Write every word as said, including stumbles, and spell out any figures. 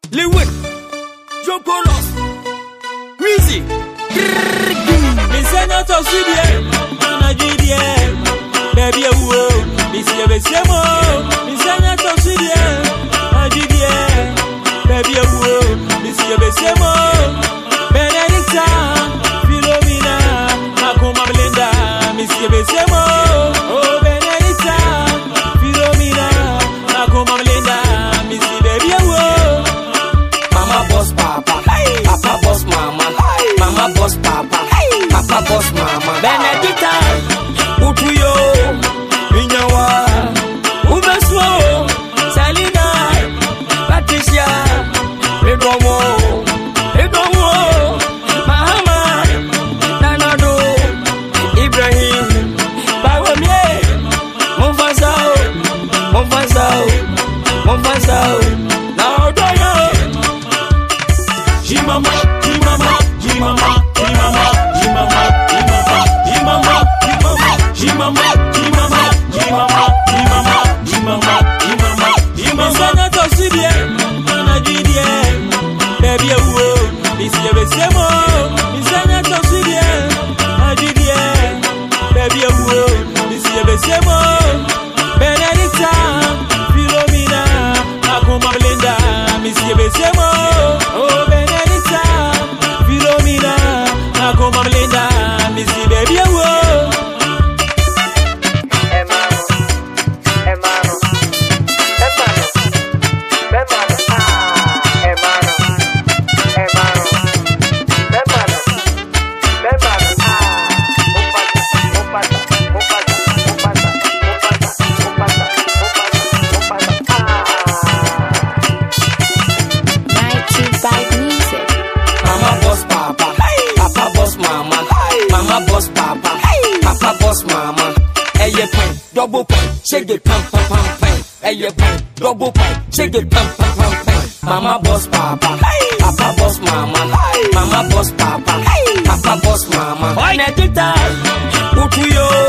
Lewin, Joe Polos, Weezy, Miss Nato Sudie, Nigeria, baby, whoa, Miss Yabesemo, Miss Nato Sudie, Nigeria, baby, whoa, Miss Yabesemo, Benedicta, Philomena, Makoma Belinda, Miss Yabesemo, oh Benedicta, Philomena, Makoma Belinda, Miss Baby, whoa. Mama boss papa, hey. Papa boss mama, hey. Mama boss papa, hey. Papa boss mama. Benedicta, Utuyo, Minyawa, Ubeso, Salina, Patricia, Redomo, Redomo, Mahama, Nanado, Ibrahim, Bawamie, Monfasao, Monfasao, Monfasao, now do you? Jimama, Jimama, Jimama, Jimama, Jimama, Jimama, Jimama, Jimama, Jimama, Jimama, Jimama, Jimama, Jimama, Jimama. Sana tosibie, Nigeria, baby who, Miss Yabesemo. Sana tosibie, Nigeria, baby who, Miss Yabesemo. Benedicta, Philomena, Makoma Belinda, Miss Yabesemo. Oh Benedicta, Philomena, Makoma Belinda, Miss Baby who. Boss papa, hey. Papa boss mama. Hey, you pen, double pen, shake the pam pam pam pen. Hey, you pen, double pen, shake the pam pam pam pen. Mama boss papa, hey. Papa boss mama, hey. Mama boss papa, hey. Papa boss mama. Benedicta, Utuyo.